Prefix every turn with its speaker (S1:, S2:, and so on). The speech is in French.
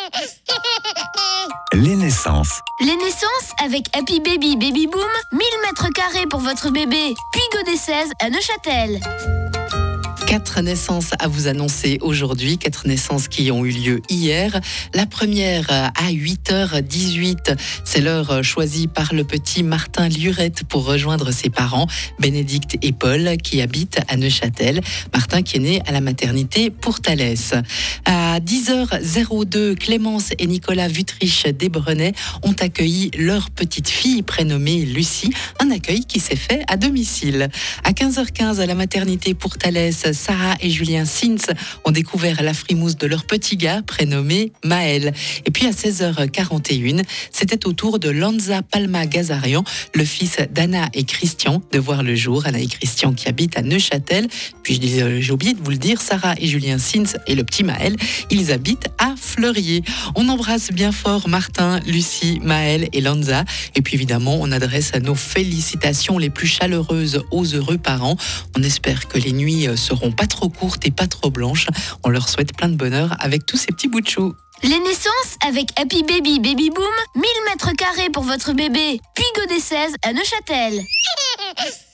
S1: Les naissances.
S2: Les naissances avec Happy Baby Baby Boom, 1000 mètres carrés pour votre bébé. Puy-Godet 16 à Neuchâtel.
S3: 4 naissances à vous annoncer aujourd'hui, 4 naissances qui ont eu lieu hier. La première à 8h18, c'est l'heure choisie par le petit Martin Lurette pour rejoindre ses parents, Bénédicte et Paul, qui habitent à Neuchâtel. Martin qui est né à la maternité Pourtalès. À 10h02, Clémence et Nicolas Vutrich d'Ébrenay ont accueilli leur petite fille prénommée Lucie, un accueil qui s'est fait à domicile. À 15h15, à la maternité Pourtalès, Sarah et Julien Sins ont découvert la frimousse de leur petit gars prénommé Maël. Et puis à 16h41, c'était au tour de Lanza Palma Gazarian, le fils d'Anna et Christian, de voir le jour. Anna et Christian qui habitent à Neuchâtel. Puis j'ai oublié de vous le dire, Sarah et Julien Sins et le petit Maël, ils habitent à Fleurier. On embrasse bien fort Martin, Lucie, Maël et Lanza. Et puis évidemment, on adresse nos félicitations les plus chaleureuses aux heureux parents. On espère que les nuits seront pas trop courtes et pas trop blanches. On leur souhaite plein de bonheur avec tous ces petits bouts de chou.
S2: Les naissances avec Happy Baby Baby Boom, 1000 mètres carrés pour votre bébé. Puy-Godet 16 à Neuchâtel.